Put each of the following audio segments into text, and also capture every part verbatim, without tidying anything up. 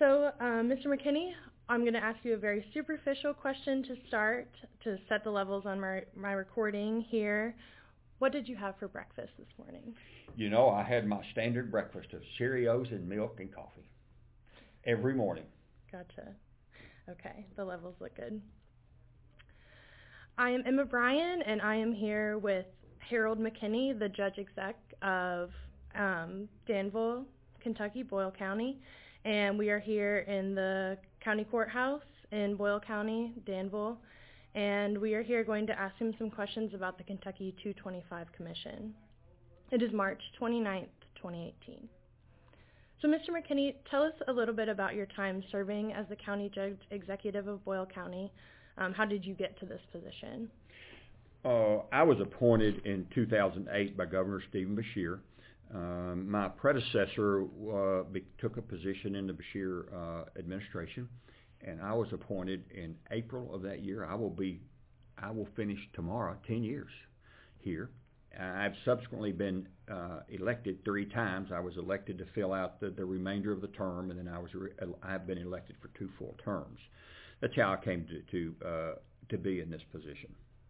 So, um, Mister McKinney, I'm going to ask you a very superficial question to start, to set the levels on my, my recording here. What did you have for breakfast this morning? You know, I had my standard breakfast of Cheerios and milk and coffee every morning. Gotcha. Okay, the levels look good. I am Emma Bryan, and I am here with Harold McKinney, the judge exec of um, Danville, Kentucky, Boyle County. And we are here in the county courthouse in Boyle County, Danville. And we are here going to ask him some questions about the Kentucky two twenty-five Commission. It is March twenty-ninth, twenty eighteen. So, Mister McKinney, tell us a little bit about your time serving as the county judge executive of Boyle County. Um, how did you get to this position? Uh, I was appointed in two thousand eight by Governor Stephen Beshear. Um, my predecessor uh, be, took a position in the Beshear uh, administration, and I was appointed in April of that year. I will be, I will finish tomorrow ten years here. I've subsequently been uh, elected three times. I was elected to fill out the, the remainder of the term, and then I was re- I've been elected for two full terms. That's how I came to to, uh, to be in this position.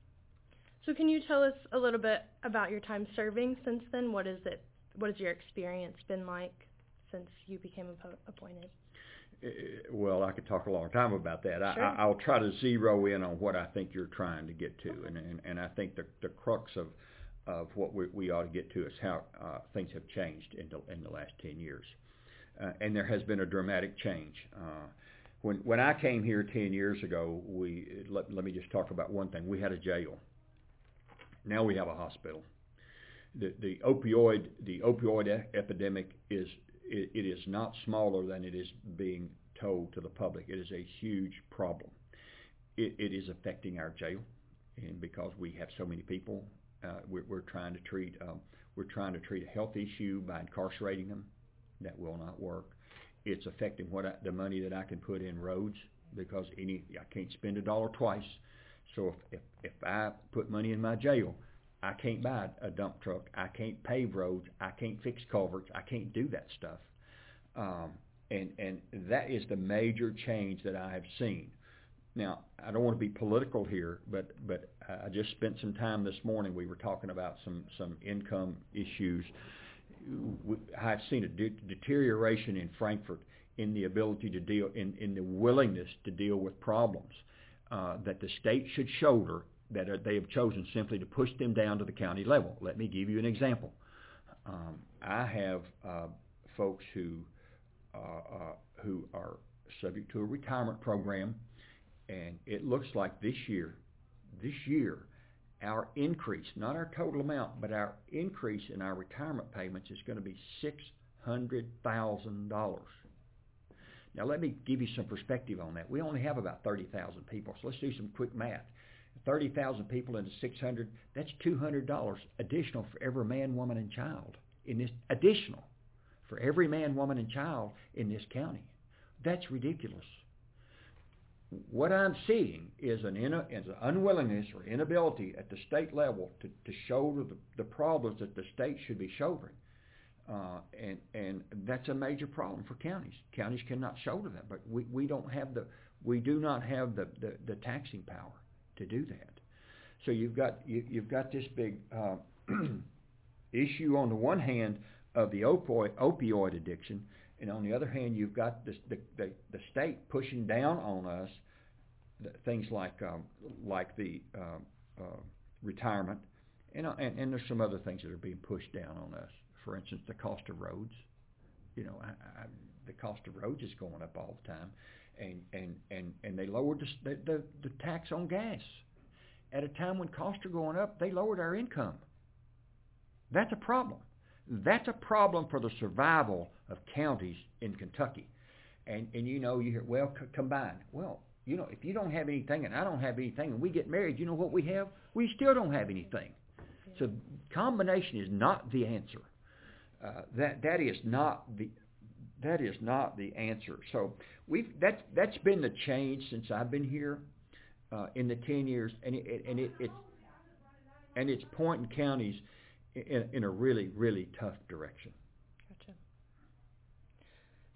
So, can you tell us a little bit about your time serving since then? What is it? What has your experience been like since you became appo- appointed? Uh, well, I could talk a long time about that. Sure. I, I'll try to zero in on what I think you're trying to get to, and and, and I think the the crux of of what we, we ought to get to is how uh, things have changed in the in the last ten years, uh, and there has been a dramatic change. Uh, when when I came here ten years ago, we let, let me just talk about one thing. We had a jail. Now we have a hospital. The the opioid the opioid e- epidemic is it, it is not smaller than it is being told to the public. It is a huge problem. It, it is affecting our jail, and because we have so many people, uh, we're, we're trying to treat um, we're trying to treat a health issue by incarcerating them. That will not work. It's affecting what I, the money that I can put in roads, because any I can't spend a dollar twice. So if, if if I put money in my jail, I can't buy a dump truck. I can't pave roads. I can't fix culverts. I can't do that stuff. Um, and and that is the major change that I have seen. Now, I don't want to be political here, but but I just spent some time this morning. We were talking about some some income issues. I've seen a de- deterioration in Frankfort in the ability to deal, in, in the willingness to deal with problems uh, that the state should shoulder, that are, they have chosen simply to push them down to the county level. Let me give you an example. Um, I have uh, folks who uh, uh, who are subject to a retirement program, and it looks like this year, this year, our increase, not our total amount, but our increase in our retirement payments is going to be six hundred thousand dollars. Now, let me give you some perspective on that. We only have about thirty thousand people, so let's do some quick math. thirty thousand people into six hundred, that's two hundred dollars additional for every man, woman, and child in this, additional for every man, woman, and child in this county. That's ridiculous. What I'm seeing is an, in, is an unwillingness or inability at the state level to, to shoulder the, the problems that the state should be shouldering. Uh, and, and that's a major problem for counties. Counties cannot shoulder that, but we, we don't have the, we do not have the, the, the taxing power to do that. So you've got, you, you've got this big uh, issue on the one hand of the opioid, opioid addiction, and on the other hand, you've got this, the, the, the state pushing down on us the, things like um, like the uh, uh, retirement, and, and and there's some other things that are being pushed down on us. For instance, the cost of roads. You know, I, I, the cost of roads is going up all the time, and and and, and they lowered the, the, the, the tax on gas. At a time when costs are going up, they lowered our income. That's a problem. That's a problem for the survival of counties in Kentucky. And, and you know, you hear, well, c- combined. Well, you know, if you don't have anything and I don't have anything and we get married, you know what we have? We still don't have anything. So combination is not the answer. Uh, that that is not the that is not the answer. So we've that's that's been the change since I've been here uh, in the ten years, and it, it and it, it and it's pointing counties in, in a really really tough direction. Gotcha.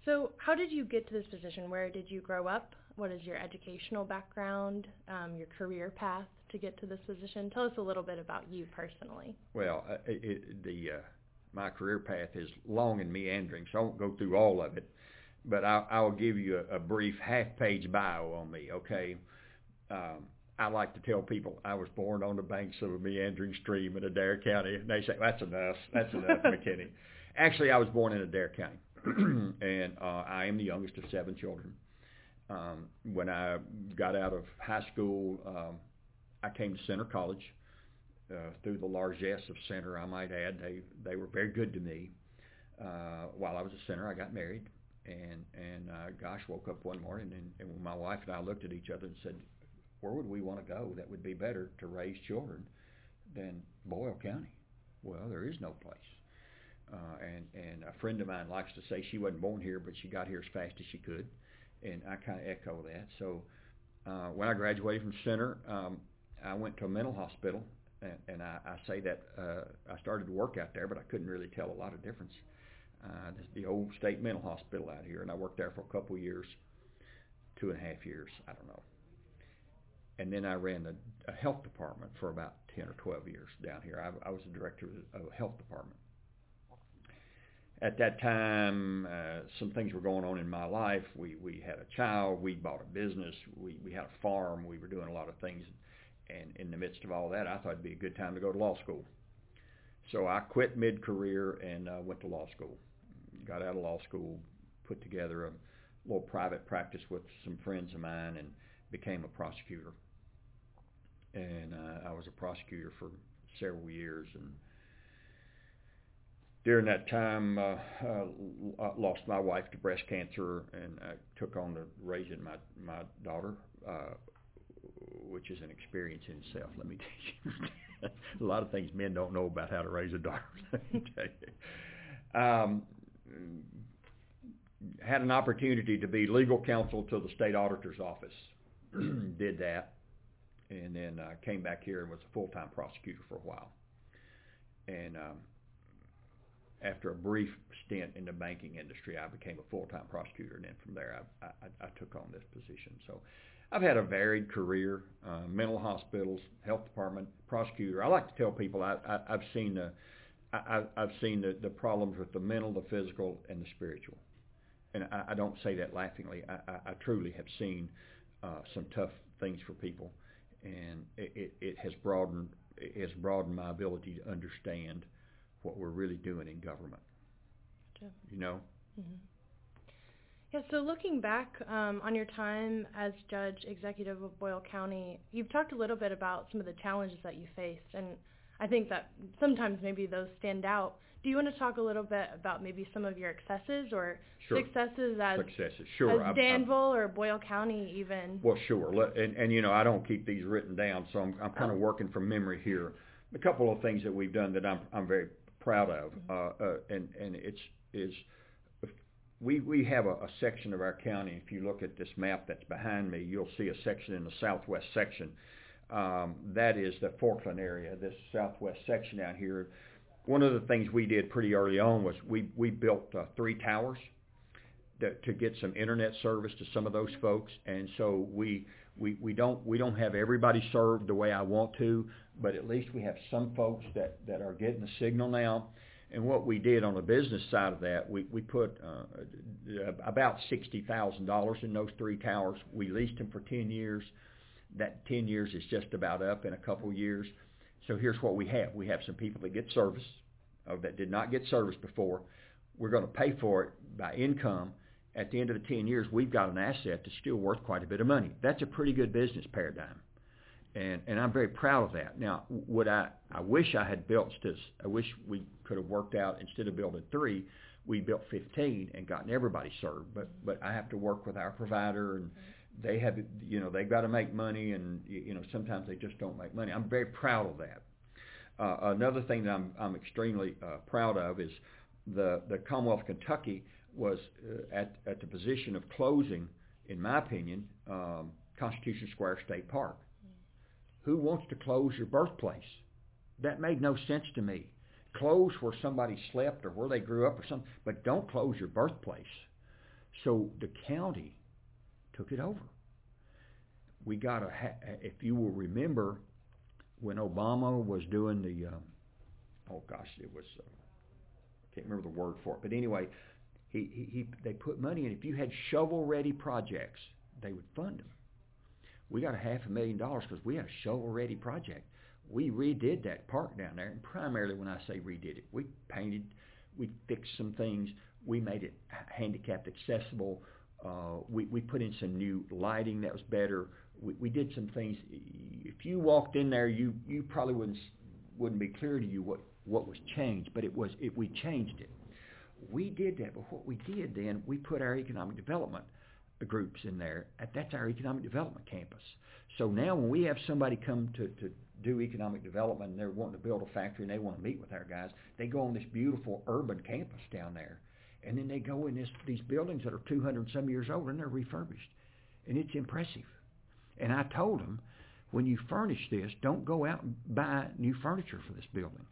So how did you get to this position? Where did you grow up? What is your educational background, um, your career path to get to this position? Tell us a little bit about you personally. Well, uh, it, it, the uh, my career path is long and meandering, so I won't go through all of it. But I'll, I'll give you a, a brief half-page bio on me, okay? Um, I like to tell people I was born on the banks of a meandering stream in Adair County. And they say, that's enough, that's enough, McKinney. Actually, I was born in Adair County, and uh, I am the youngest of seven children. Um, when I got out of high school, um, I came to Center College uh, through the largesse of Center, I might add. They they were very good to me. Uh, while I was at Center, I got married, and and uh, gosh, woke up one morning, and, and when my wife and I looked at each other and said, where would we want to go that would be better to raise children than Boyle County? Well, there is no place. Uh, and, and a friend of mine likes to say she wasn't born here, but she got here as fast as she could. And I kind of echo that. So uh, when I graduated from Center, um, I went to a mental hospital. And, and I, I say that uh, I started to work out there, but I couldn't really tell a lot of difference. Uh, this is the old state mental hospital out here, and I worked there for a couple of years, two and a half years, I don't know. And then I ran a, a health department for about ten or twelve years down here. I, I was the director of a health department. At that time, uh, some things were going on in my life. We we had a child. We bought a business. We, we had a farm. We were doing a lot of things. And in the midst of all that, I thought it'd be a good time to go to law school. So I quit mid-career and uh, went to law school. Got out of law school, put together a little private practice with some friends of mine, and became a prosecutor. And uh, I was a prosecutor for several years, and during that time, uh, I lost my wife to breast cancer, and I took on the raising my my daughter, uh, which is an experience in itself. Let me tell you, a lot of things men don't know about how to raise a daughter. Let me tell you. Um, had an opportunity to be legal counsel to the state auditor's office. Did that. And then uh, came back here and was a full-time prosecutor for a while. And um, after a brief stint in the banking industry, I became a full-time prosecutor. And then from there, I, I, I took on this position. So I've had a varied career, uh, mental hospitals, health department, prosecutor. I like to tell people I, I, I've seen the I, I've seen the, the problems with the mental, the physical, and the spiritual. And I, I don't say that laughingly. I, I, I truly have seen uh, some tough things for people. And it, it, it has broadened it has broadened my ability to understand what we're really doing in government. Gotcha. You know? Mm-hmm. Yeah, so looking back um, on your time as Judge Executive of Boyle County, you've talked a little bit about some of the challenges that you faced, and I think that sometimes maybe those stand out. Do you want to talk a little bit about maybe some of your excesses or sure. successes as, successes. Sure. as Danville I'm, or Boyle County even? Well, sure. And, and, you know, I don't keep these written down, so I'm, I'm kind of working from memory here. A couple of things that we've done that I'm, I'm very proud of, mm-hmm. uh, uh, and, and it's is we, we have a, a section of our county. If you look at this map that's behind me, you'll see a section in the southwest section. Um, that is the Forkland area, this southwest section out here. One of the things we did pretty early on was we, we built uh, three towers to, to get some internet service to some of those folks. And so we, we, we don't we don't have everybody served the way I want to, but at least we have some folks that, that are getting the signal now. And what we did on the business side of that, we, we put uh, about sixty thousand dollars in those three towers. We leased them for ten years. That ten years is just about up in a couple years. So here's what we have. We have some people that get service, uh, that did not get service before. We're going to pay for it by income. At the end of the ten years, we've got an asset that's still worth quite a bit of money. That's a pretty good business paradigm. And and I'm very proud of that. Now, would I, I wish I had built this. I wish we could have worked out, instead of building three, we built fifteen and gotten everybody served. But but I have to work with our provider, and they have, you know, they've got to make money, and, you know, sometimes they just don't make money. I'm very proud of that. Uh, another thing that I'm, I'm extremely uh, proud of is the, the Commonwealth of Kentucky was uh, at, at the position of closing, in my opinion, um, Constitution Square State Park. Who wants to close your birthplace? That made no sense to me. Close where somebody slept or where they grew up or something, but don't close your birthplace. So the county took it over. We got a, if you will remember, when Obama was doing the, um, oh gosh, it was, uh, I can't remember the word for it, but anyway, he, he, he they put money in. If you had shovel-ready projects, they would fund them. We got a half a million dollars because we had a shovel-ready project. We redid that park down there, and primarily when I say redid it, we painted, we fixed some things, we made it handicapped accessible. Uh, we, we put in some new lighting that was better. We, we did some things. If you walked in there, you, you probably wouldn't wouldn't be clear to you what, what was changed, but it was it, we changed it. We did that, but what we did then, we put our economic development groups in there. That's our economic development campus. So now when we have somebody come to, to do economic development and they're wanting to build a factory and they want to meet with our guys, they go on this beautiful urban campus down there. And then they go in this, these buildings that are two hundred some years old and they're refurbished. And it's impressive. And I told them, when you furnish this, don't go out and buy new furniture for this buildings.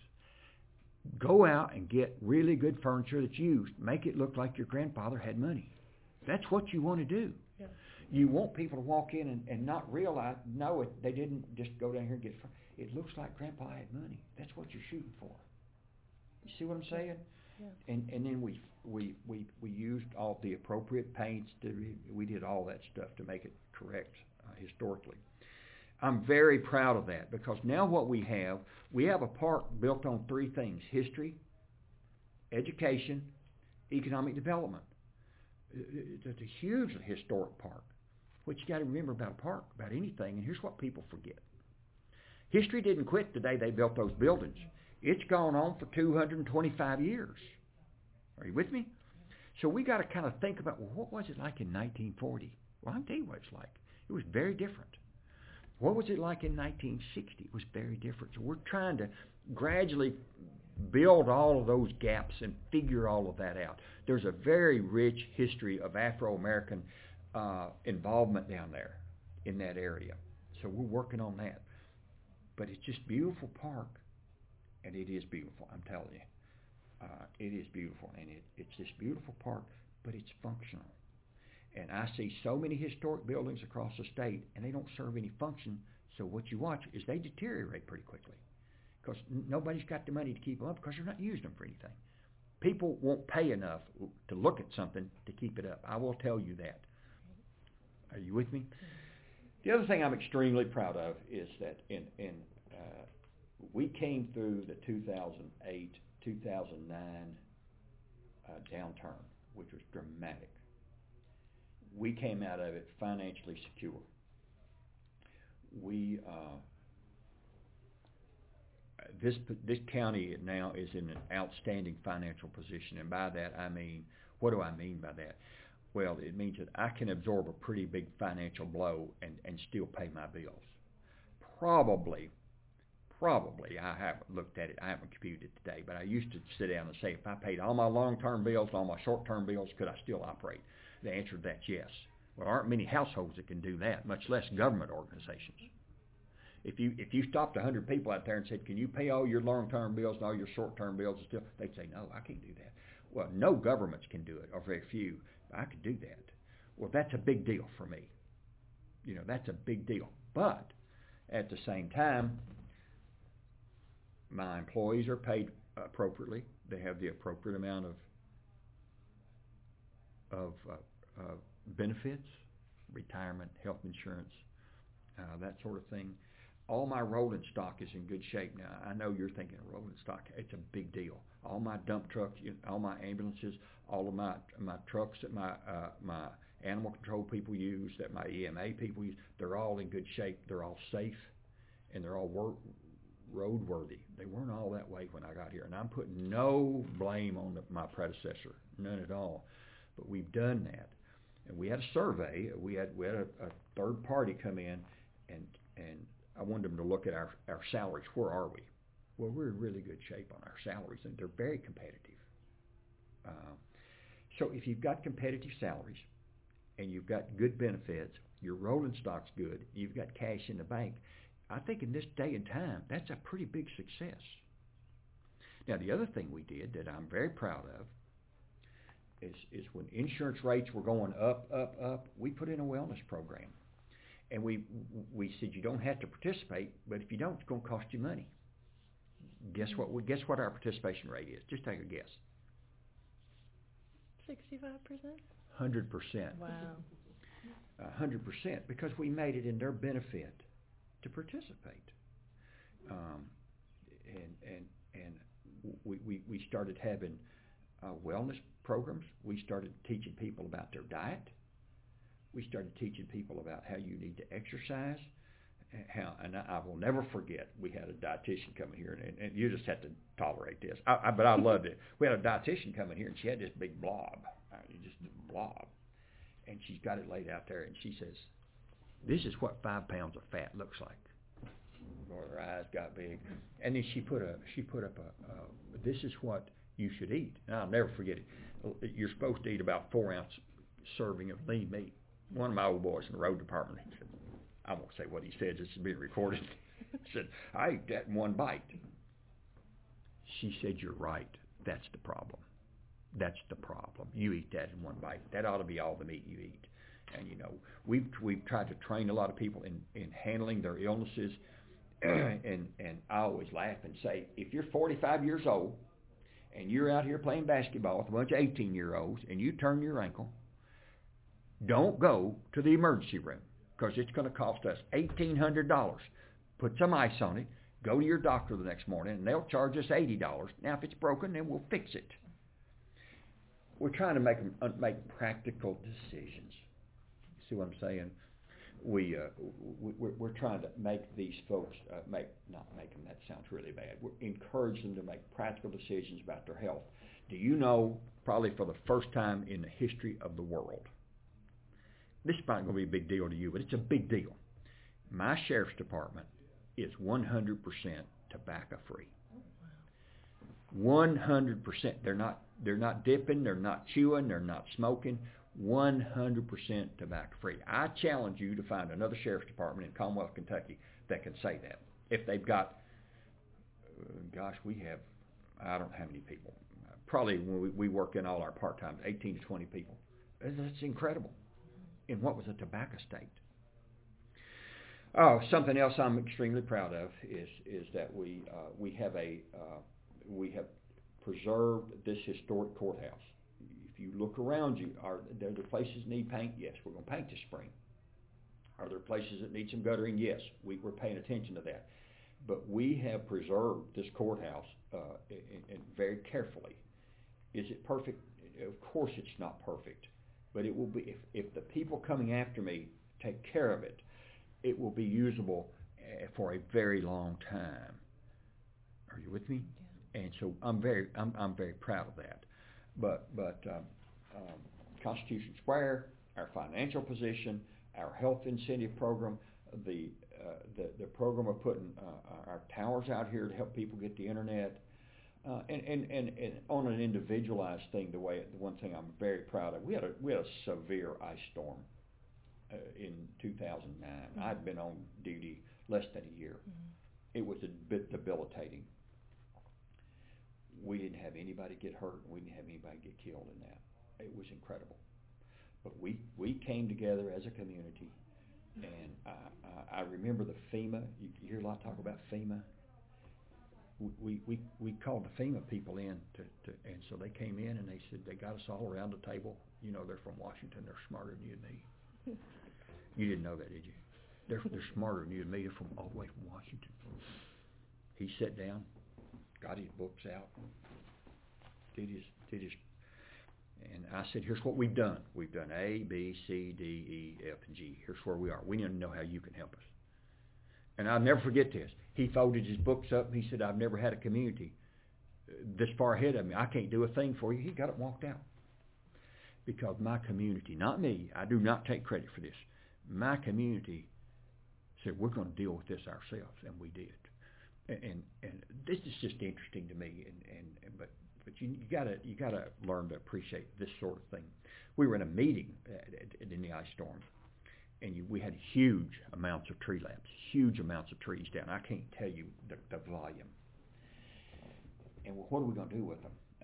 Go out and get really good furniture that's used. Make it look like your grandfather had money. That's what you want to do. Yeah. You want people to walk in and, and not realize, no, it, they didn't just go down here and get it. It looks like Grandpa had money. That's what you're shooting for. You see what I'm saying? Yeah. And and then we we we we used all the appropriate paints. To, we did all that stuff to make it correct uh, historically. I'm very proud of that because now what we have, we have a park built on three things: history, education, economic development. It's a hugely historic park. What you got to remember about a park, about anything, and here's what people forget. History didn't quit the day they built those buildings. It's gone on for two hundred twenty-five years. Are you with me? So we got to kind of think about, well, what was it like in nineteen forty? Well, I can tell you what it's like. It was very different. What was it like in nineteen sixty? It was very different. So we're trying to gradually build all of those gaps and figure all of that out. There's a very rich history of Afro-American uh, involvement down there in that area. So we're working on that. But it's just beautiful park, and it is beautiful, I'm telling you. Uh, it is beautiful, and it, it's this beautiful park, but it's functional. And I see so many historic buildings across the state, and they don't serve any function, so what you watch is they deteriorate pretty quickly because n- nobody's got the money to keep them up because they're not using them for anything. People won't pay enough to look at something to keep it up. I will tell you that. Are you with me? The other thing I'm extremely proud of is that in, in uh, we came through the two thousand eight, two thousand nine uh, downturn, which was dramatic. We came out of it financially secure. We uh, this this county now is in an outstanding financial position, and by that I mean, what do I mean by that? Well, it means that I can absorb a pretty big financial blow and, and still pay my bills. Probably, probably, I haven't looked at it, I haven't computed it today, but I used to sit down and say, if I paid all my long-term bills, all my short-term bills, could I still operate? The answer to that's yes. Well, there aren't many households that can do that, much less government organizations. If you if you stopped one hundred people out there and said, can you pay all your long-term bills and all your short-term bills and still, they'd say, no, I can't do that. Well, no governments can do it, or very few. I could do that. Well, that's a big deal for me. You know, that's a big deal. But at the same time, my employees are paid appropriately. They have the appropriate amount of of uh, uh, benefits, retirement, health insurance, uh, that sort of thing. All my rolling stock is in good shape now. I know you're thinking rolling stock. It's a big deal. All my dump trucks, all my ambulances, all of my my trucks that my uh, my animal control people use, that my E M A people use, they're all in good shape. They're all safe, and they're all wor- roadworthy. They weren't all that way when I got here, and I'm putting no blame on the, my predecessor, none at all. But we've done that, and we had a survey. We had we had a, a third party come in, and and I wanted them to look at our, our salaries. Where are we? Well, we're in really good shape on our salaries, and they're very competitive. Uh, so if you've got competitive salaries and you've got good benefits, your rolling stock's good, you've got cash in the bank, I think in this day and time, that's a pretty big success. Now, the other thing we did that I'm very proud of is, is when insurance rates were going up, up, up, we put in a wellness program. And we we said you don't have to participate, but if you don't, it's going to cost you money. Guess what? We, guess what our participation rate is? Just take a guess. Sixty-five percent. Hundred percent. Wow. A hundred percent, because we made it in their benefit to participate. Um, and and and we we, we started having uh, wellness programs. We started teaching people about their diet. We started teaching people about how you need to exercise. How, and I, I will never forget, we had a dietitian coming here, and, and you just have to tolerate this. I, I, but I loved it. We had a dietitian coming here, and she had this big blob, I mean, just a blob, and she's got it laid out there, and she says, "This is what five pounds of fat looks like." Well, her eyes got big, and then she put a she put up a, uh, "This is what you should eat." And I'll never forget it. You're supposed to eat about four ounce serving of lean meat. One of my old boys in the road department, he said, I won't say what he said, this is being recorded, he said, "I ate that in one bite." She said, "You're right. That's the problem. That's the problem. You eat that in one bite. That ought to be all the meat you eat." And, you know, we've, we've tried to train a lot of people in, in handling their illnesses, and, and I always laugh and say, if you're forty-five years old and you're out here playing basketball with a bunch of eighteen-year-olds and you turn your ankle, don't go to the emergency room, because it's going to cost us eighteen hundred dollars. Put some ice on it, go to your doctor the next morning, and they'll charge us eighty dollars. Now, if it's broken, then we'll fix it. We're trying to make them uh, make practical decisions. See what I'm saying? We, uh, we, we're, we're trying to make these folks, uh, make not make them, that sounds really bad. We're encourage them to make practical decisions about their health. Do you know, probably for the first time in the history of the world, this is not going to be a big deal to you, but it's a big deal. My sheriff's department is one hundred percent tobacco free. one hundred percent. They're not, they're not dipping, they're not chewing, they're not smoking. one hundred percent tobacco free. I challenge you to find another sheriff's department in Commonwealth, Kentucky that can say that. If they've got, uh, gosh, we have, I don't know how many people. Probably when we, we work in all our part-time, eighteen to twenty people. That's incredible. In what was a tobacco state. Oh, something else I'm extremely proud of is is that we uh, we have a uh, we have preserved this historic courthouse. If you look around you, are there the places that need paint? Yes, we're going to paint this spring. Are there places that need some guttering? Yes, we, we're paying attention to that. But we have preserved this courthouse uh, in, in very carefully. Is it perfect? Of course, it's not perfect. But it will be, if, if the people coming after me take care of it, it will be usable uh, for a very long time. Are you with me? Yeah. And so I'm very, I'm, I'm very proud of that. But, but um, um, Constitution Square, our financial position, our health incentive program, the uh, the, the program of putting uh, our towers out here to help people get the internet. Uh, and, and, and, and on an individualized thing, the way the one thing I'm very proud of, we had a we had a severe ice storm uh, in two thousand nine. Mm-hmm. I'd been on duty less than a year. Mm-hmm. It was a bit debilitating. We didn't have anybody get hurt. We didn't have anybody get killed in that. It was incredible. But we, we came together as a community, and I, I, I remember the FEMA. You, you hear a lot of talk about FEMA. We, we, we called the FEMA people in, to, to, and so they came in and they said they got us all around the table. You know, they're from Washington. They're smarter than you and me. You didn't know that, did you? They're, they're smarter than you and me. They're from all the way from Washington. He sat down, got his books out, did his, did his, and I said, here's what we've done. We've done A, B, C, D, E, F, and G. Here's where we are. We need to know how you can help us. And I'll never forget this. He folded his books up and he said, I've never had a community this far ahead of me. I can't do a thing for you. He got it and walked out. Because my community, not me, I do not take credit for this. My community said, we're going to deal with this ourselves, and we did. And and, and this is just interesting to me. And, and but but you, you gotta you gotta learn to appreciate this sort of thing. We were in a meeting at, at, in the ice storm. And you, we had huge amounts of tree lamps, huge amounts of trees down. I can't tell you the, the volume. And well, what are we going to do with them?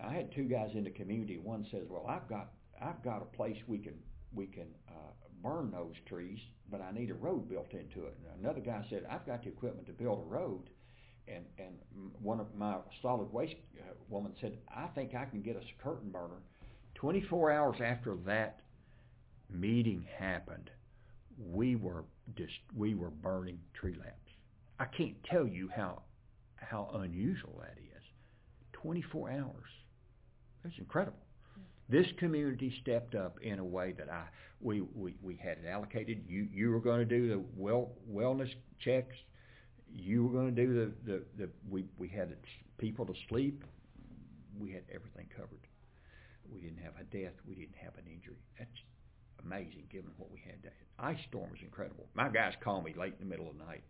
I had two guys in the community. One says, "Well, I've got I've got a place we can we can uh, burn those trees, but I need a road built into it." And another guy said, "I've got the equipment to build a road." And and one of my solid waste uh, woman said, "I think I can get us a curtain burner." twenty-four hours after that meeting happened, we were just we were burning tree lamps. I can't tell you how how unusual that is. twenty-four hours. That's incredible. This community stepped up in a way that I we we, we had it allocated. You you were going to do the well wellness checks. You were going to do the, the, the we, we had people to sleep. We had everything covered. We didn't have a death. We didn't have an injury. That's amazing given what we had. That ice storm was incredible. My guys called me late in the middle of the night,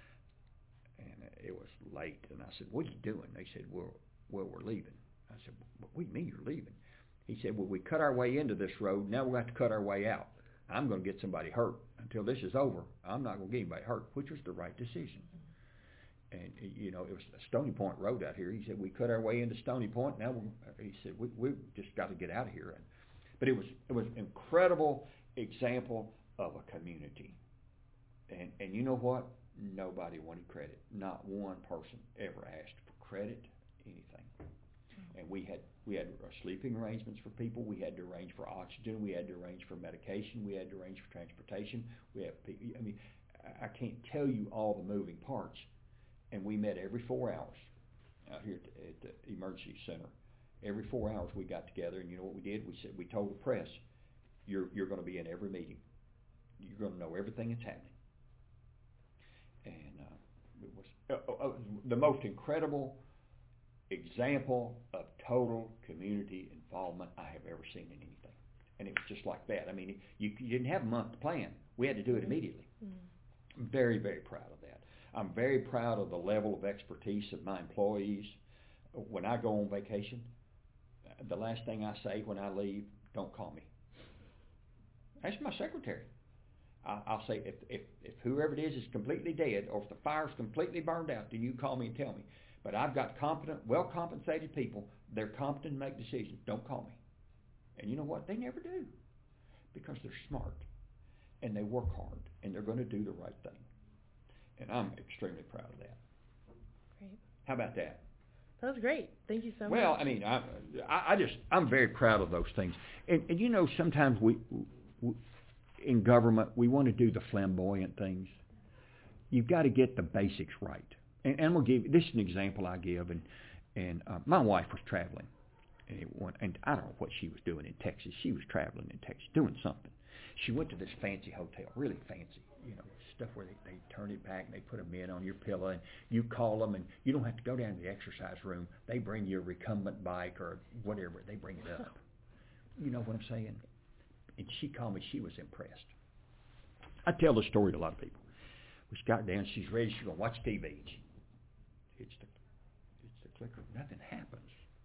and it was late. And I said, "What are you doing?" They said, well, well, we're leaving. I said, "What do you mean you're leaving?" He said, "Well, we cut our way into this road. Now we're going to have to cut our way out. I'm going to get somebody hurt. Until this is over, I'm not going to get anybody hurt," which was the right decision. And, you know, it was a Stony Point road out here. He said, "We cut our way into Stony Point. Now," we're, he said, we we just got to get out of here." And, but it was it was an incredible example of a community. And and you know what? Nobody wanted credit. Not one person ever asked for credit, anything. And we had we had sleeping arrangements for people. We had to arrange for oxygen. We had to arrange for medication. We had to arrange for transportation. We have, I mean, I can't tell you all the moving parts. And we met every four hours out here at the, at the emergency center. Every four hours we got together, and you know what we did? We said we told the press, "You're you're going to be in every meeting. You're going to know everything that's happening." And uh, it was uh, uh, the most incredible example of total community involvement I have ever seen in anything. And it was just like that. I mean, you, you didn't have a month to plan. We had to do it immediately. Mm-hmm. I'm very, very proud of that. I'm very proud of the level of expertise of my employees. When I go on vacation, the last thing I say when I leave, "Don't call me." Ask my secretary. I, I'll say, if, if, if whoever it is is completely dead, or if the fire's completely burned out, then you call me and tell me. But I've got competent, well-compensated people. They're competent to make decisions. Don't call me. And you know what? They never do, because they're smart, and they work hard, and they're going to do the right thing. And I'm extremely proud of that. Great. How about that? That was great. Thank you so well, much. Well, I mean, I, I just, I'm very proud of those things. And, and you know, sometimes we, we, in government, we want to do the flamboyant things. You've got to get the basics right. And, and we'll give, this is an example I give. And, and uh, my wife was traveling. And, it went, and I don't know what she was doing in Texas. She was traveling in Texas, doing something. She went to this fancy hotel, really fancy, you know, stuff where they, they turn it back and they put a mint on your pillow, and you call them, and you don't have to go down to the exercise room. They bring you a recumbent bike or whatever. They bring it up. You know what I'm saying? And she called me. She was impressed. I tell the story to a lot of people. We got down. She's ready. She's going to watch T V. She hits the, hits the clicker. Nothing happens.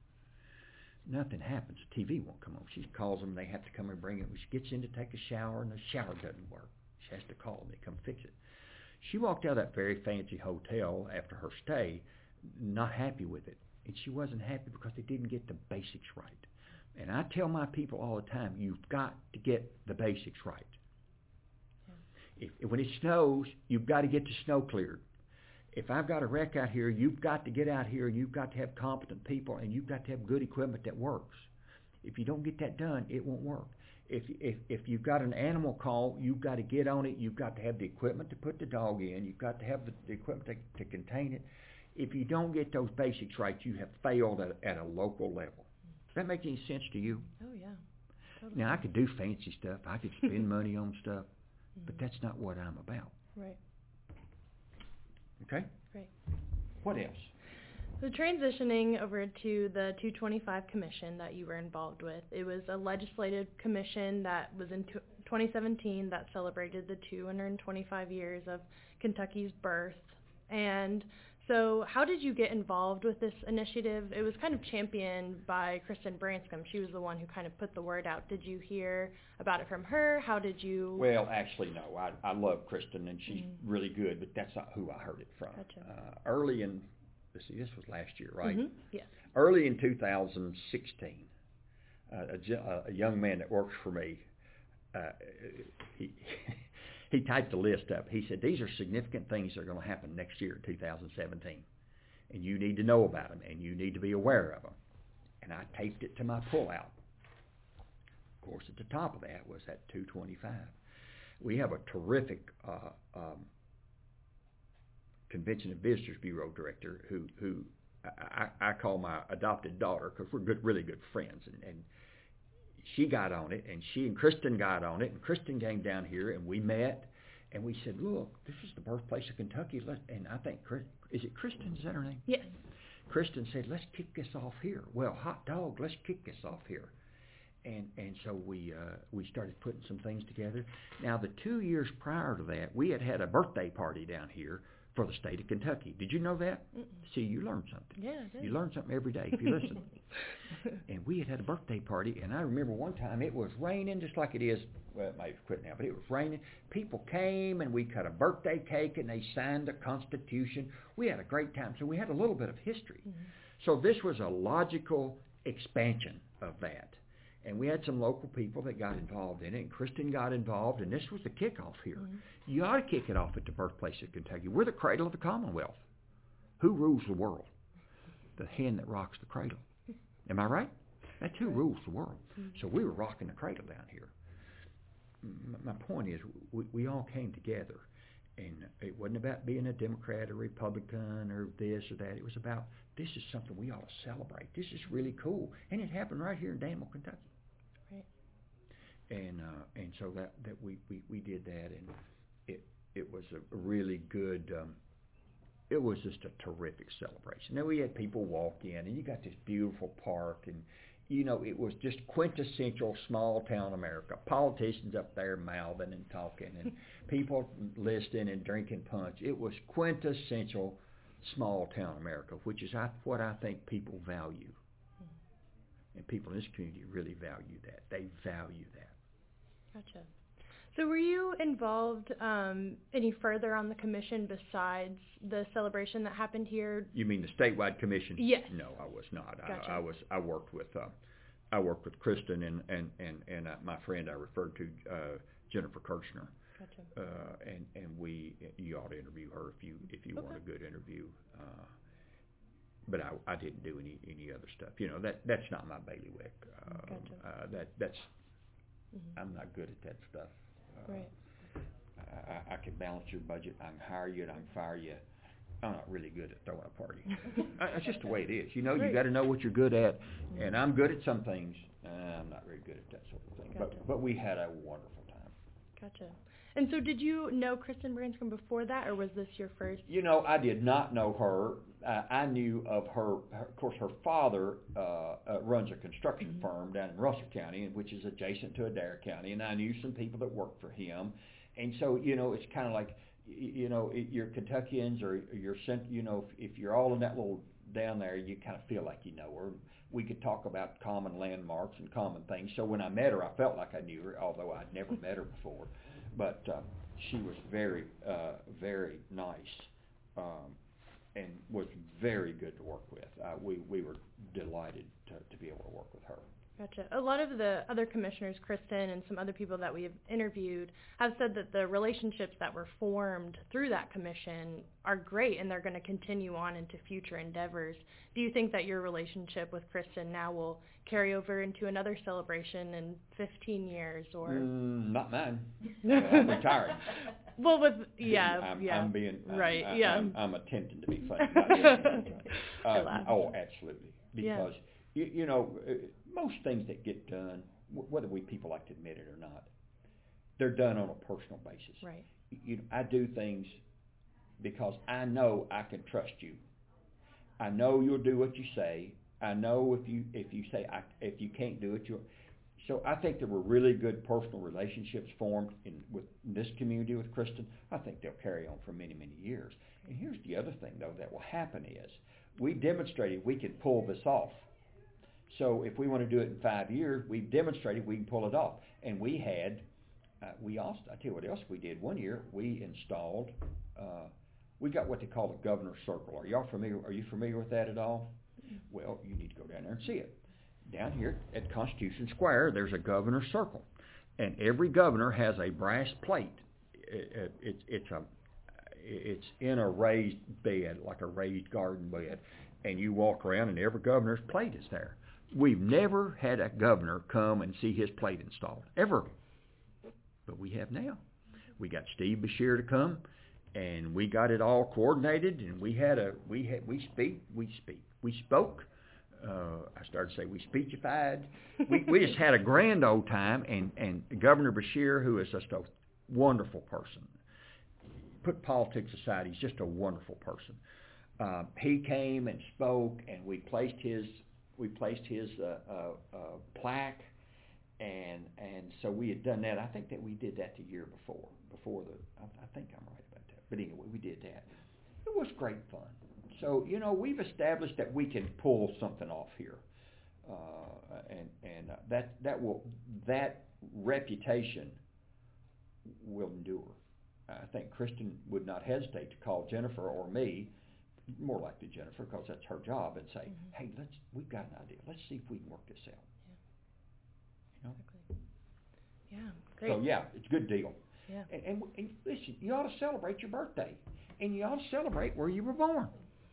Nothing happens. The T V won't come on. She calls them. They have to come and bring it. She gets in to take a shower, and the shower doesn't work. She has to call them. They come fix it. She walked out of that very fancy hotel after her stay, not happy with it. And she wasn't happy because they didn't get the basics right. And I tell my people all the time, you've got to get the basics right. Yeah. If, if when it snows, you've got to get the snow cleared. If I've got a wreck out here, you've got to get out here, and you've got to have competent people, and you've got to have good equipment that works. If you don't get that done, it won't work. If if if you've got an animal call, you've got to get on it. You've got to have the equipment to put the dog in. You've got to have the, the equipment to, to contain it. If you don't get those basics right, you have failed at, at a local level. Does that make any sense to you? Oh, yeah. Totally. Now, I could do fancy stuff. I could spend money on stuff, mm-hmm. but that's not what I'm about. Right. Okay? Right. What else? So transitioning over to the two twenty-five commission that you were involved with, it was a legislative commission that was in twenty seventeen that celebrated the two hundred twenty-five years of Kentucky's birth. And so how did you get involved with this initiative? It was kind of championed by Kristen Branscombe. She was the one who kind of put the word out. Did you hear about it from her? How did you? Well, actually, no. I, I love Kristen, and she's mm-hmm. really good, but that's not who I heard it from. Gotcha. Uh, early in let's see, this was last year, right? Mm-hmm. Yes. Early in two thousand sixteen, uh, a, a young man that works for me, uh, he he typed a list up. He said, these are significant things that are going to happen next year, two thousand seventeen, and you need to know about them, and you need to be aware of them. And I taped it to my pullout. Of course, at the top of that was that two twenty-five. We have a terrific uh, um, Convention and Visitors Bureau director who who I, I call my adopted daughter because we're good, really good friends, and, and she got on it, and she and Kristen got on it, and Kristen came down here, and we met, and we said, look, this is the birthplace of Kentucky, Let, and I think, is it Kristen, is that her name? Yes. Kristen said, let's kick this off here. Well, hot dog, let's kick this off here. And and so we uh, we started putting some things together. Now, the two years prior to that, we had had a birthday party down here for the state of Kentucky. Did you know that? Mm-mm. See, you learned something. Yeah, I did. You learn something every day if you listen. And we had had a birthday party, and I remember one time it was raining just like it is. Well, it may have quit now, but it was raining. People came, and we cut a birthday cake, and they signed the Constitution. We had a great time. So we had a little bit of history. Mm-hmm. So this was a logical expansion of that. And we had some local people that got involved in it, and Kristen got involved, and this was the kickoff here. Mm-hmm. You ought to kick it off at the birthplace of Kentucky. We're the cradle of the Commonwealth. Who rules the world? The hen that rocks the cradle. Am I right? That's who rules the world. Mm-hmm. So we were rocking the cradle down here. My point is, we, we all came together, and it wasn't about being a Democrat or Republican or this or that. It was about, this is something we ought to celebrate. This is really cool. And it happened right here in Danville, Kentucky. Right. And uh, and so that, that we, we, we did that, and it it was a really good, um, it was just a terrific celebration. Now we had people walk in, and you got this beautiful park, and you know, it was just quintessential small town America. Politicians up there mouthing and talking, and people listening and drinking punch. It was quintessential small town America, which is what I think people value. And people in this community really value that. They value that. Gotcha. So were you involved um, any further on the commission besides the celebration that happened here? You mean the statewide commission? Yes. No, I was not. Gotcha. I, I was. I worked with. Uh, I worked with Kristen and and and and uh, my friend I referred to, uh, Jennifer Kirchner. Gotcha. Uh, and and we. You ought to interview her if you if you okay. want a good interview. Uh, but I, I didn't do any any other stuff. You know, that that's not my bailiwick. Uh, gotcha. uh, that that's. Mm-hmm. I'm not good at that stuff. Uh, right. I, I can balance your budget. I can hire you, and I can fire you. I'm not really good at throwing a party. That's just the way it is. You know, right. You got to know what you're good at, mm-hmm. and I'm good at some things. Uh, I'm not very good at that sort of thing. Gotcha. But but we had a wonderful time. Gotcha. And so, did you know Kristen Branscombe before that, or was this your first? You know, I did not know her. Uh, I knew of her, her. Of course, her father uh, uh, runs a construction mm-hmm. firm down in Russell County, which is adjacent to Adair County, and I knew some people that worked for him. And so, you know, it's kind of like, you know, you're Kentuckians or you're, you know, if you're all in that little down there, you kind of feel like you know her. We could talk about common landmarks and common things. So when I met her, I felt like I knew her, although I'd never met her before. But uh, she was very, uh, very nice, um, and was very good to work with. Uh, we we were delighted to, to be able to work with her. Gotcha. A lot of the other commissioners, Kristen and some other people that we have interviewed, have said that the relationships that were formed through that commission are great, and they're going to continue on into future endeavors. Do you think that your relationship with Kristen now will carry over into another celebration in fifteen years, or? Mm, not mine. uh, I'm retired. Well, with yeah, I'm, yeah, I'm being right, I'm, yeah. I'm, I'm attempting to be funny. About uh, oh, absolutely, because yeah. you, you know. Uh, Most things that get done, whether we people like to admit it or not, they're done on a personal basis. Right. You know, I do things because I know I can trust you. I know you'll do what you say. I know if you if you say I, if you can't do it, you'll. So I think there were really good personal relationships formed in with this community with Kristen. I think they'll carry on for many many years. And here's the other thing though that will happen is we demonstrated we could pull this off. So if we want to do it in five years, we've demonstrated we can pull it off. And we had, uh, we also, I tell you what else we did. One year we installed, uh, we got what they call the Governor's Circle. Are y'all familiar? Are you familiar with that at all? Well, you need to go down there and see it. Down here at Constitution Square, there's a Governor's Circle, and every governor has a brass plate. It, it, it's it's a it's in a raised bed, like a raised garden bed, and you walk around, and every governor's plate is there. We've never had a governor come and see his plate installed, ever. But we have now. We got Steve Beshear to come, and we got it all coordinated, and we had a we had we speak we speak we spoke. Uh, I started to say we speechified. We we just had a grand old time, and and Governor Beshear, who is just a wonderful person. Put politics aside, he's just a wonderful person. Uh, he came and spoke, and we placed his we placed his uh, uh, uh, plaque, and and so we had done that. I think that we did that the year before. Before the, I, I think I'm right about that. But anyway, we did that. It was great fun. So you know, we've established that we can pull something off here, uh, and and uh, that that will that reputation will endure. I think Kristen would not hesitate to call Jennifer or me, more likely Jennifer, because that's her job, and say, mm-hmm. "Hey, let's we've got an idea. Let's see if we can work this out." Yeah. You know? Exactly. Yeah. Great. So yeah, it's a good deal. Yeah. And, and, and listen, you ought to celebrate your birthday, and you ought to celebrate where you were born.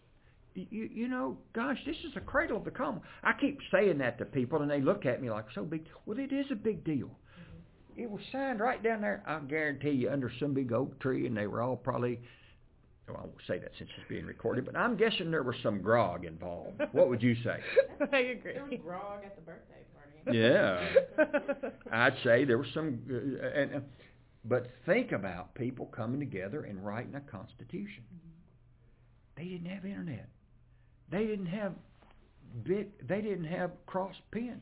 You, you know, gosh, this is the cradle of the Commonwealth. I keep saying that to people, and they look at me like, so big. Well, it is a big deal. Mm-hmm. It was signed right down there, I guarantee you, under some big oak tree, and they were all probably, well, I won't say that since it's being recorded, but I'm guessing there was some grog involved. What would you say? I agree. There was grog at the birthday party. Yeah. I'd say there was some, uh, and, uh, but think about people coming together and writing a constitution. Mm-hmm. They didn't have internet. They didn't have bit. They didn't have cross pens.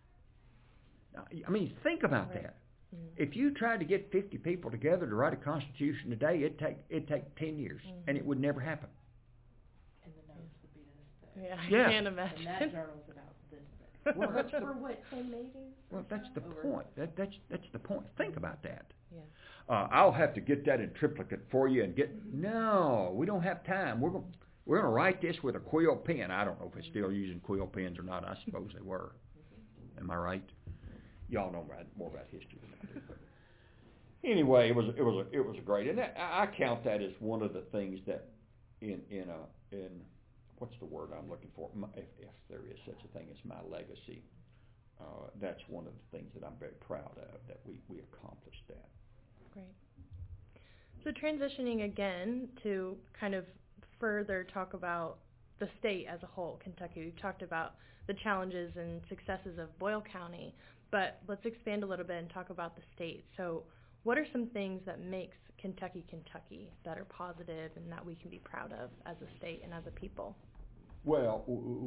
I mean, think about right. that. Mm-hmm. If you tried to get fifty people together to write a constitution today, it'd take it'd take ten years, mm-hmm. and it would never happen. And the notes would be to this day. Yeah, I yeah. can't imagine. And that journal's about this day. Well, that's the, for what, ten meetings? Well, that's the Over. point. That that's that's the point. Think about that. Yeah. Uh, I'll have to get that in triplicate for you and get. No, we don't have time. We're going. We're going to write this with a quill pen. I don't know if it's still using quill pens or not. I suppose they were. Am I right? Y'all know more about history than I do. But anyway, it was it was a, it was a great, and that, I count that as one of the things that in in a in what's the word I'm looking for? My, if, if there is such a thing as my legacy, uh, that's one of the things that I'm very proud of, that we we accomplished that. Great. So transitioning again to kind of further talk about the state as a whole, Kentucky. We've talked about the challenges and successes of Boyle County, but let's expand a little bit and talk about the state. So what are some things that makes Kentucky Kentucky that are positive and that we can be proud of as a state and as a people? Well,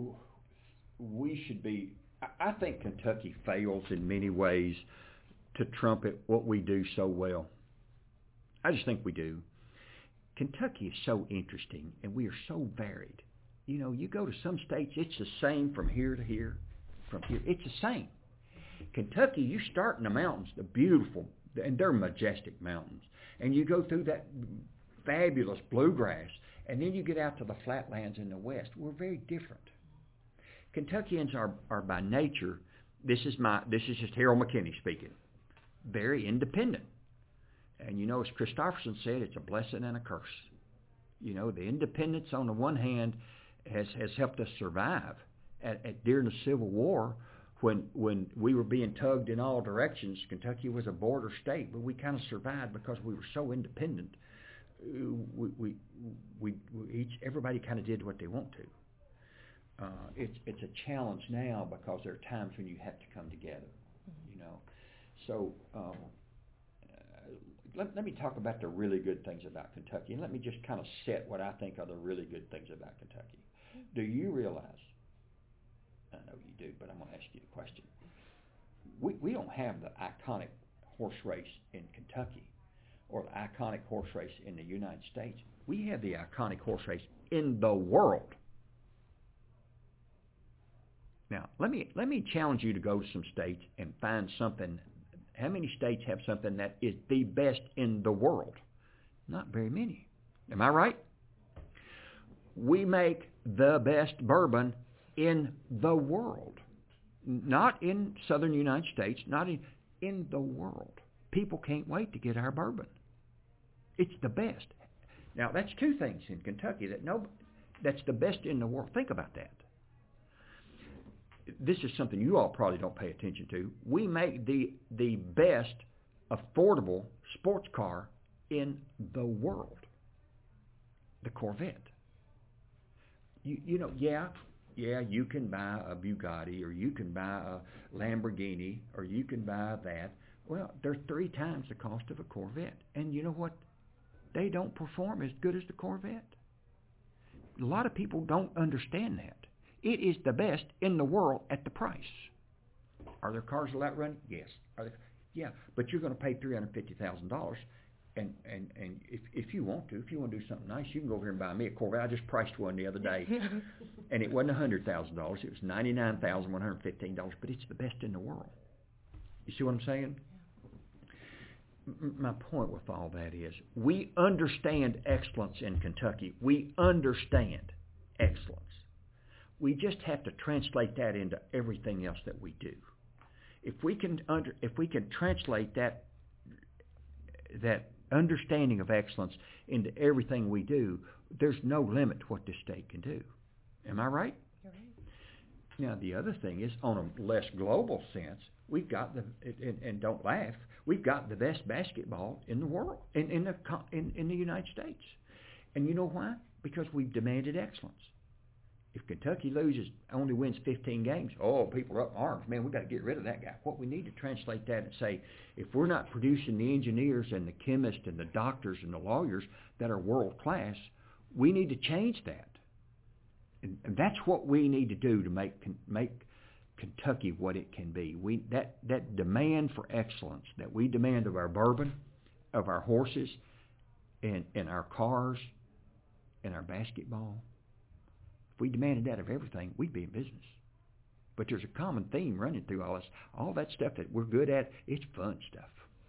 we should be, I think Kentucky fails in many ways to trumpet what we do so well. I just think we do. Kentucky is so interesting, and we are so varied. You know, you go to some states, it's the same from here to here, from here. It's the same. Kentucky, you start in the mountains, the beautiful, and they're majestic mountains, and you go through that fabulous bluegrass, and then you get out to the flatlands in the west. We're very different. Kentuckians are, are by nature, this is my, this is just Harold McKinney speaking, very independent. And you know, as Christopherson said, it's a blessing and a curse. You know, the independence on the one hand has, has helped us survive. At, at during the Civil War, when when we were being tugged in all directions, Kentucky was a border state, but we kind of survived because we were so independent. We we we, we each everybody kind of did what they want to. Uh, it's it's a challenge now because there are times when you have to come together. You know, so. Um, Let, let me talk about the really good things about Kentucky, and let me just kind of set what I think are the really good things about Kentucky. Do you realize, I know you do, but I'm going to ask you the question. We, we don't have the iconic horse race in Kentucky or the iconic horse race in the United States. We have the iconic horse race in the world. Now, let me let me challenge you to go to some states and find something. How many states have something that is the best in the world? Not very many. Am I right? we make the best bourbon in the world. Not in southern United States, not in, in the world. People can't wait to get our bourbon. It's the best. Now, that's two things in Kentucky that no, that's the best in the world. Think about that. This is something you all probably don't pay attention to. We make the the best affordable sports car in the world, the Corvette. You you know, yeah, yeah, you can buy a Bugatti or you can buy a Lamborghini or you can buy that. Well, they're three times the cost of a Corvette. And you know what? They don't perform as good as the Corvette. A lot of people don't understand that. It is the best in the world at the price. Are there cars that run? Yes. Are there? Yeah, but you're going to pay three hundred fifty thousand dollars. And, and, and if, if you want to, if you want to do something nice, you can go over here and buy me a Corvette. I just priced one the other day. And it wasn't one hundred thousand dollars. It was ninety-nine thousand one hundred fifteen dollars. But it's the best in the world. You see what I'm saying? M- my point with all that is we understand excellence in Kentucky. We understand excellence. We just have to translate that into everything else that we do. If we can under, if we can translate that that understanding of excellence into everything we do, there's no limit to what this state can do. Am I right? You're right. Now, the other thing is, on a less global sense, we've got the, and, and don't laugh, we've got the best basketball in the world, in, in, the, in, in the United States. And you know why? Because we've demanded excellence. If Kentucky loses, only wins fifteen games, oh, people are up in arms. Man, we've got to get rid of that guy. What we need to translate that and say, if we're not producing the engineers and the chemists and the doctors and the lawyers that are world class, we need to change that. And, and that's what we need to do to make make Kentucky what it can be. We that that demand for excellence that we demand of our bourbon, of our horses, and, and our cars, and our basketball. If we demanded that of everything, we'd be in business. But there's a common theme running through all this. All that stuff that we're good at, it's fun stuff.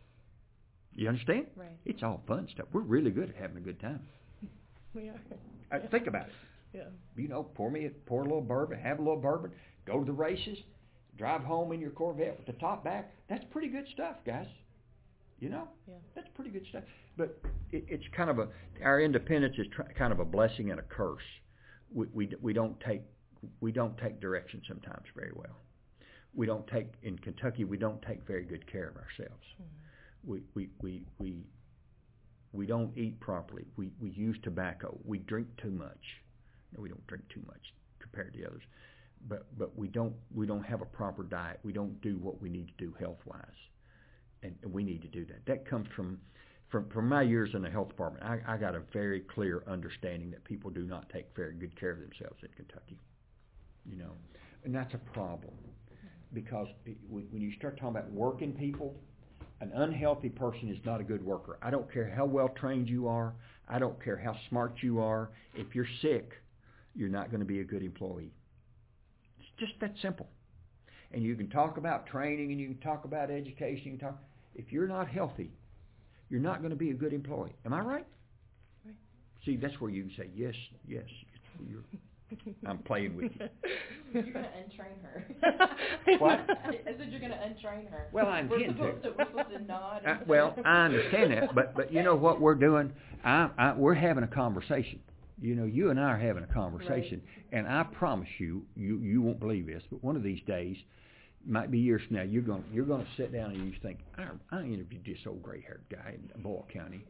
You understand? Right. It's all fun stuff. We're really good at having a good time. We are. Uh, think about it. Yeah. You know, pour me, a, pour a little bourbon, have a little bourbon, go to the races, drive home in your Corvette with the top back. That's pretty good stuff, guys. You know, yeah. That's pretty good stuff. But it, it's kind of a, our independence is tr- kind of a blessing and a curse. We, we we don't take we don't take direction sometimes very well. We don't take in Kentucky. We don't take very good care of ourselves. Mm-hmm. We we we we we don't eat properly. We we use tobacco. We drink too much. No, we don't drink too much compared to the others. But but we don't we don't have a proper diet. We don't do what we need to do health wise, and, and we need to do that. That comes from. From, from my years in the health department, I, I got a very clear understanding that people do not take very good care of themselves in Kentucky. You know, and that's a problem because it, when you start talking about working people, an unhealthy person is not a good worker. I don't care how well trained you are. I don't care how smart you are. If you're sick, you're not going to be a good employee. It's just that simple. And you can talk about training and you can talk about education. You can talk. If you're not healthy, you're not going to be a good employee. Am I right? Right. See, that's where you can say, yes, yes. You're, I'm playing with you. You're going to untrain her. What? I said you're going to untrain her. Well, I intend we're supposed to. to. We're supposed to nod. I, well, I understand that, but, but you know what we're doing? I, I, we're having a conversation. You know, you and I are having a conversation, right. And I promise you, you, you won't believe this, but one of these days, might be years from now, you're going you're going to sit down and you think, I, I interviewed this old gray-haired guy in Boyle County.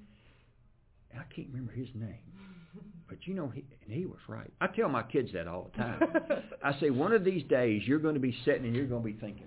I can't remember his name, but you know, he, and he was right. I tell my kids that all the time. I say, one of these days, you're going to be sitting and you're going to be thinking,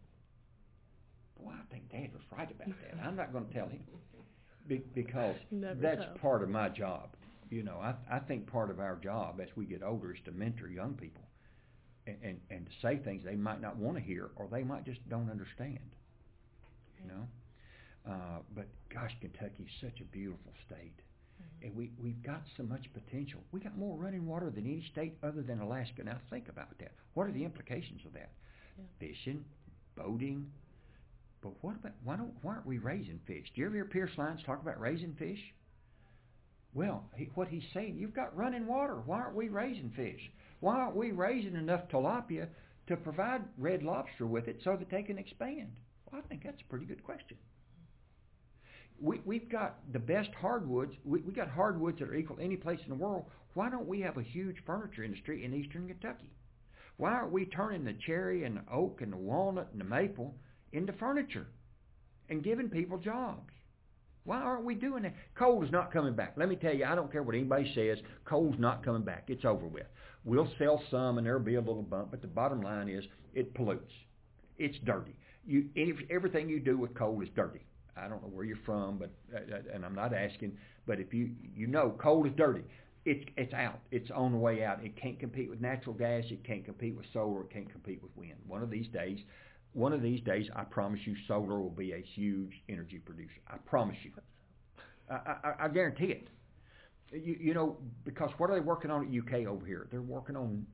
boy, I think Dad was right about that. I'm not going to tell him be, because Never that's tell. part of my job. You know, I, I think part of our job as we get older is to mentor young people. And, and, and to say things they might not want to hear or they might just don't understand, you know. Uh, but gosh, Kentucky's such a beautiful state. Mm-hmm. And we, we've got so much potential. We got more running water than any state other than Alaska. Now think about that. What are the implications of that? Yeah. Fishing, boating. But what about, why don't, why aren't we raising fish? Do you ever hear Pierce Lyons talk about raising fish? Well, he, what he's saying, you've got running water. Why aren't we raising fish? Why aren't we raising enough tilapia to provide red lobster with it so that they can expand? Well, I think that's a pretty good question. We, we've got the best hardwoods. We, we got hardwoods that are equal to any place in the world. Why don't we have a huge furniture industry in eastern Kentucky? Why aren't we turning the cherry and the oak and the walnut and the maple into furniture and giving people jobs? Why aren't we doing that? Coal is not coming back. Let me tell you, I don't care what anybody says. Coal's not coming back. It's over with. We'll sell some and there'll be a little bump, but the bottom line is it pollutes. It's dirty. You, everything you do with coal is dirty. I don't know where you're from, but and I'm not asking, but if you you know coal is dirty. It's it's out. It's on the way out. It can't compete with natural gas. It can't compete with solar. It can't compete with wind. One of these days, one of these days, I promise you, solar will be a huge energy producer. I promise you. I, I, I guarantee it. You, you know, because what are they working on at U K over here? They're working on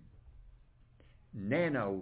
nano,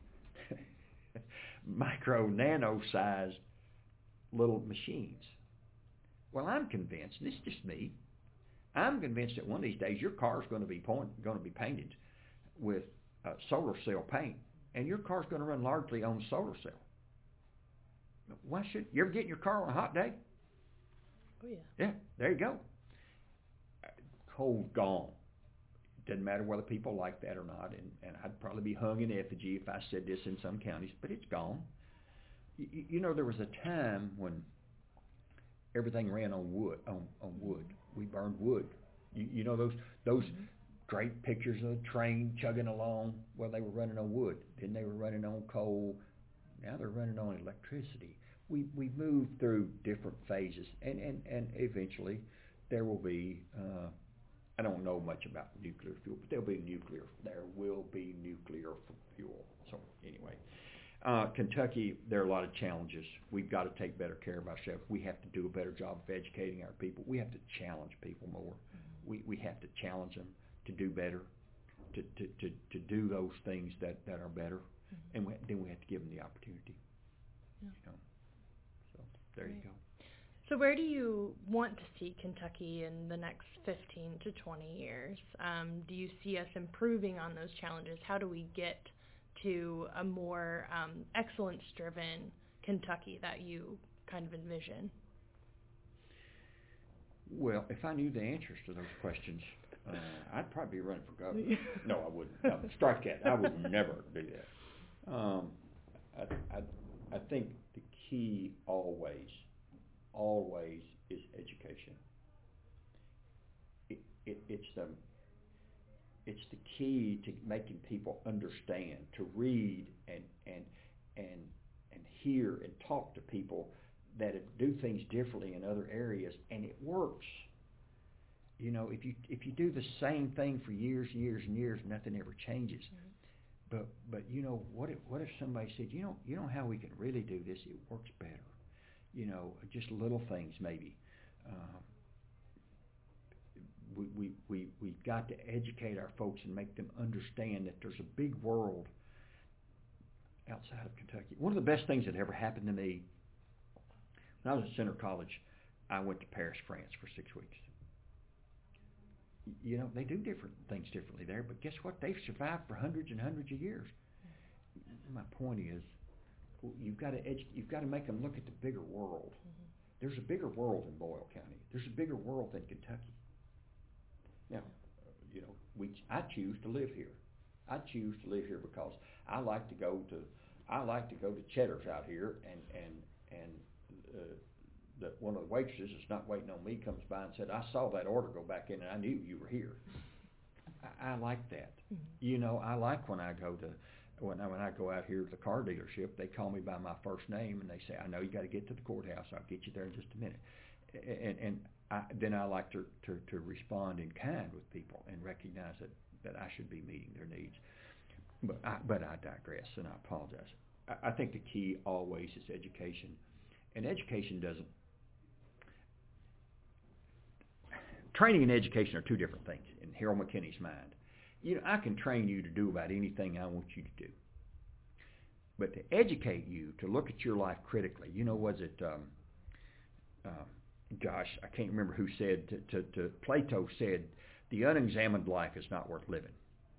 micro, nano size little machines. Well, I'm convinced, and this is just me, I'm convinced that one of these days your car is going to be point, going to be painted with uh, solar cell paint, and your car's going to run largely on solar cell. Why should you ever get in your car on a hot day? Oh yeah. Yeah, there you go. Coal's gone. Doesn't matter whether people like that or not, and, and I'd probably be hung in effigy if I said this in some counties, but it's gone. You, you know, there was a time when everything ran on wood. On, on wood, we burned wood. You, you know those those mm-hmm. great pictures of the train chugging along. Well, they were running on wood. Then they were running on coal. Now they're running on electricity. We we moved through different phases, and and, and eventually there will be. Uh, I don't know much about nuclear fuel, but there'll be nuclear. There will be nuclear fuel. So anyway. Uh, Kentucky, there are a lot of challenges. We've got to take better care of ourselves. We have to do a better job of educating our people. We have to challenge people more. Mm-hmm. We we have to challenge them to do better, to to, to, to do those things that, that are better, mm-hmm. and we, then we have to give them the opportunity. Yeah. You know? So there right. you go. So where do you want to see Kentucky in the next fifteen to twenty years? Um, do you see us improving on those challenges? How do we get to a more um, excellence-driven Kentucky that you kind of envision? Well, if I knew the answers to those questions, uh, I'd probably be running for governor. No, I wouldn't. No, strike that. I would never do that. Um, I, I, I think the key always, always is education. It, it, it's the It's the key to making people understand, to read and and and and hear and talk to people that do things differently in other areas, and it works. You know, if you if you do the same thing for years, years, and years, nothing ever changes. Mm-hmm. But but you know, what if what if somebody said, you know, you know how we can really do this? It works better. You know, just little things maybe. Um, We, we, we, we've got to educate our folks and make them understand that there's a big world outside of Kentucky. One of the best things that ever happened to me, when I was at Center College, I went to Paris, France for six weeks. You know, they do different things differently there, but guess what? They've survived for hundreds and hundreds of years. My point is, you've got to edu- you've got to make them look at the bigger world. Mm-hmm. There's a bigger world in Boyle County. There's a bigger world than Kentucky. Now, you know, we I choose to live here. I choose to live here because I like to go to I like to go to Cheddar's out here, and and and uh, the, one of the waitresses that's not waiting on me comes by and said, "I saw that order go back in, and I knew you were here." I, I like that. Mm-hmm. You know, I like when I go to when I when I go out here to the car dealership, they call me by my first name and they say, "I know you got to get to the courthouse. I'll get you there in just a minute." And and I, then I like to, to, to respond in kind with people and recognize that, that I should be meeting their needs. But I, but I digress, and I apologize. I, I think the key always is education. And education doesn't... Training and education are two different things in Harold McKinney's mind. You know, I can train you to do about anything I want you to do. But to educate you, to look at your life critically, you know, was it... Um, uh, gosh, I can't remember who said, to, to, to Plato said, the unexamined life is not worth living.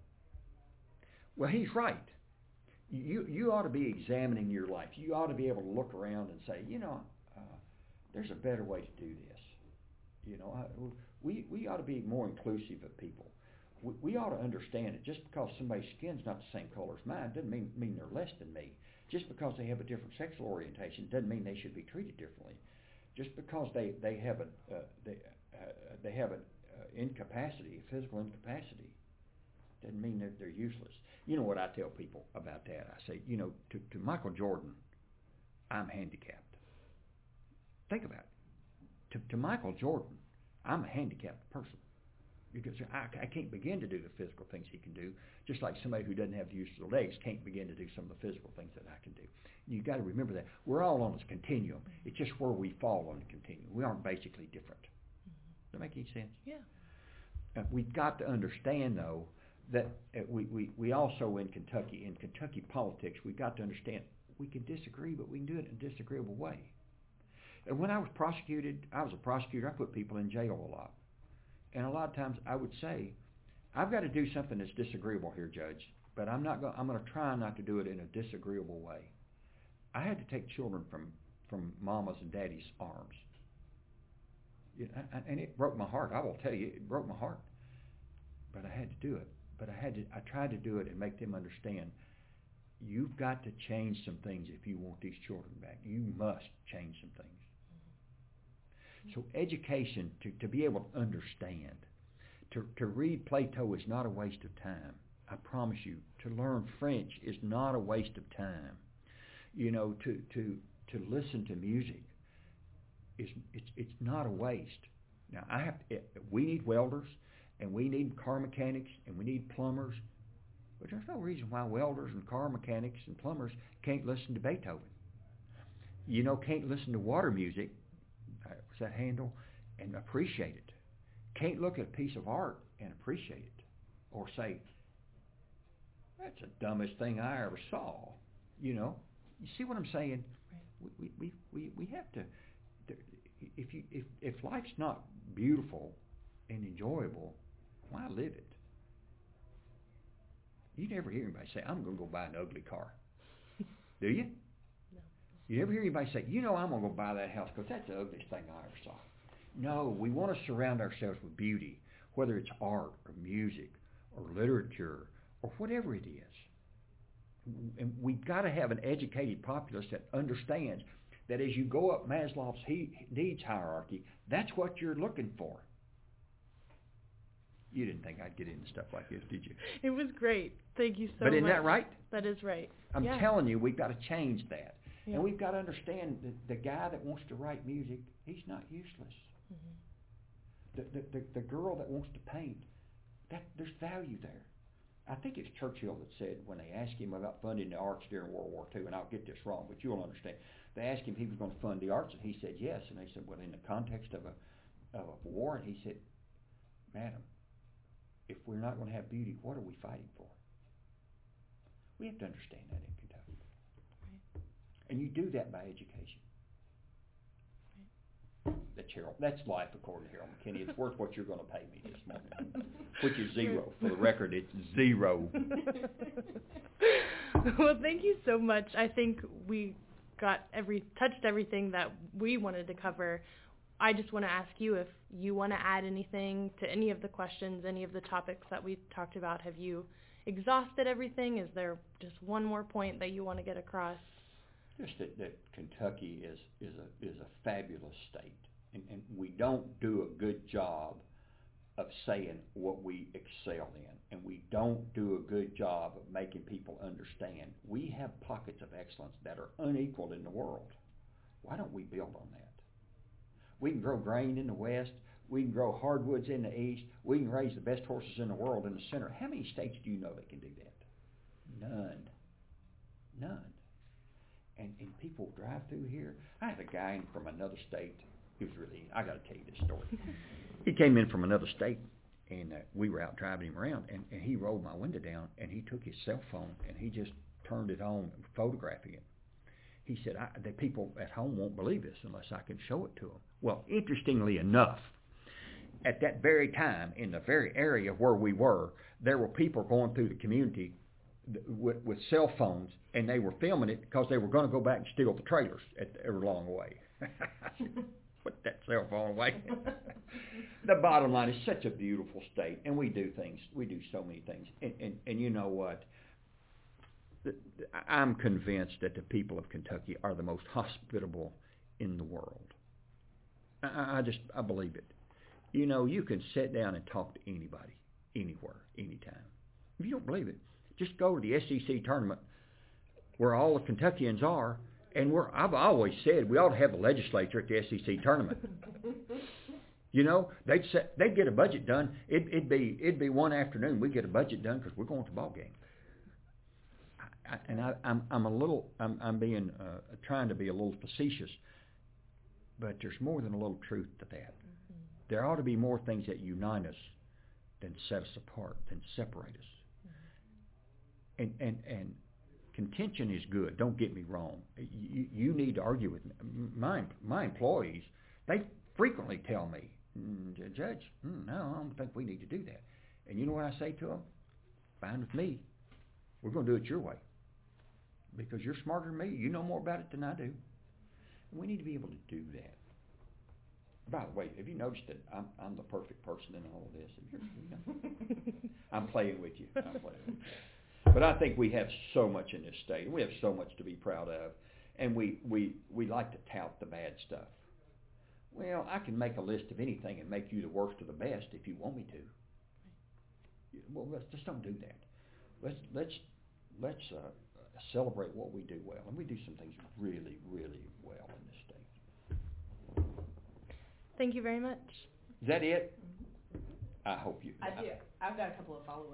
Well, he's right. You you ought to be examining your life. You ought to be able to look around and say, you know, uh, there's a better way to do this. You know, I, we we ought to be more inclusive of people. We, we ought to understand that just because somebody's skin's not the same color as mine doesn't mean mean they're less than me. Just because they have a different sexual orientation doesn't mean they should be treated differently. Just because they they have a uh, they uh, they have an uh, incapacity, a physical incapacity, doesn't mean that they're useless. You know what I tell people about that? I say, you know, to, to Michael Jordan, I'm handicapped. Think about it. To, to Michael Jordan, I'm a handicapped person. Because I, I can't begin to do the physical things he can do, just like somebody who doesn't have the use of their legs can't begin to do some of the physical things that I can do. You've got to remember that. We're all on this continuum. It's just where we fall on the continuum. We aren't basically different. Does that make any sense? Yeah. Uh, we've got to understand, though, that uh, we, we, we also in Kentucky, in Kentucky politics, we've got to understand we can disagree, but we can do it in a disagreeable way. And when I was prosecuted, I was a prosecutor, I put people in jail a lot. And a lot of times I would say, I've got to do something that's disagreeable here, Judge, but I'm not going. I'm going to try not to do it in a disagreeable way. I had to take children from, from mama's and daddy's arms. You know, and it broke my heart. I will tell you, it broke my heart. But I had to do it. But I had to. I tried to do it and make them understand. You've got to change some things if you want these children back. You must change some things. So education, to, to be able to understand, to, to read Plato is not a waste of time. I promise you. To learn French is not a waste of time. You know, to to, to listen to music is it's it's not a waste. Now I have to, we need welders and we need car mechanics and we need plumbers, but there's no reason why welders and car mechanics and plumbers can't listen to Beethoven. You know, can't listen to water music. Was that Handel? And appreciate it. Can't look at a piece of art and appreciate it, or say, "That's the dumbest thing I ever saw." You know, you see what I'm saying? Right. We we we we have to. If you if if life's not beautiful and enjoyable, why live it? You never hear anybody say, "I'm going to go buy an ugly car," do you? You never hear anybody say, you know, I'm going to go buy that house because that's the ugliest thing I ever saw. No, we want to surround ourselves with beauty, whether it's art or music or literature or whatever it is. And we've got to have an educated populace that understands that as you go up Maslow's needs hierarchy, that's what you're looking for. You didn't think I'd get into stuff like this, did you? It was great. Thank you so but much. But isn't that right? That is right. I'm yeah. telling you, we've got to change that. Yeah. And we've got to understand that the guy that wants to write music, he's not useless. Mm-hmm. The, the, the the girl that wants to paint, that there's value there. I think it's Churchill that said when they asked him about funding the arts during World War Two, and I'll get this wrong, but you'll understand. They asked him if he was going to fund the arts, and he said yes. And they said, well, in the context of a of a war, and he said, Madam, if we're not going to have beauty, what are we fighting for? We have to understand that in Kentucky. Right. And you do that by education. Right. That's Harold. That's life according to Harold McKinney. It's worth what you're going to pay me this morning, which is zero. For the record, it's zero. Well, thank you so much. I think we got every touched everything that we wanted to cover. I just want to ask you if you want to add anything to any of the questions, any of the topics that we talked about. Have you exhausted everything? Is there just one more point that you want to get across? Just that, that Kentucky is, is a is a fabulous state, and, and we don't do a good job of saying what we excel in, and we don't do a good job of making people understand. We have pockets of excellence that are unequaled in the world. Why don't we build on that? We can grow grain in the west. We can grow hardwoods in the east. We can raise the best horses in the world in the center. How many states do you know that can do that? None. None. And, and people drive through here. I had a guy in from another state. He was really, I got to tell you this story. He came in from another state, and uh, we were out driving him around, and, and he rolled my window down, and he took his cell phone, and he just turned it on, photographing it. he said, I, the people at home won't believe this unless I can show it to them. Well, interestingly enough, at that very time, in the very area where we were, there were people going through the community with, with cell phones, and they were filming it because they were going to go back and steal the trailers at the, along the way. Put that cell phone away. The bottom line is such a beautiful state, and we do things. We do so many things. And, and, and you know what? I'm convinced that the people of Kentucky are the most hospitable in the world. I, I just, I believe it. You know, you can sit down and talk to anybody, anywhere, anytime. If you don't believe it, just go to the S E C tournament where all the Kentuckians are, and we're, I've always said we ought to have a legislature at the S E C tournament. You know, they'd set, they'd get a budget done. It, it'd be it'd be one afternoon we'd get a budget done because we're going to the ball game. I, and I, I'm I'm a little I'm I'm being uh, trying to be a little facetious, but there's more than a little truth to that. Mm-hmm. There ought to be more things that unite us than set us apart, than separate us. Mm-hmm. And and and contention is good. Don't get me wrong. You, you need to argue with me. My my employees. They frequently tell me, Judge, no, I don't think we need to do that. And you know what I say to them? Fine with me. We're going to do it your way. Because you're smarter than me. You know more about it than I do. And we need to be able to do that. By the way, have you noticed that I'm, I'm the perfect person in all of this? You know? I'm playing with you. I'm playing with you. But I think we have so much in this state. We have so much to be proud of. And we, we, we like to tout the bad stuff. Well, I can make a list of anything and make you the worst or the best if you want me to. Well, let's just don't do that. Let's let's let's uh, celebrate what we do well, and we do some things really, really well in this state. Thank you very much. Is that it? I hope you. I do. I've got a couple of follow-ups.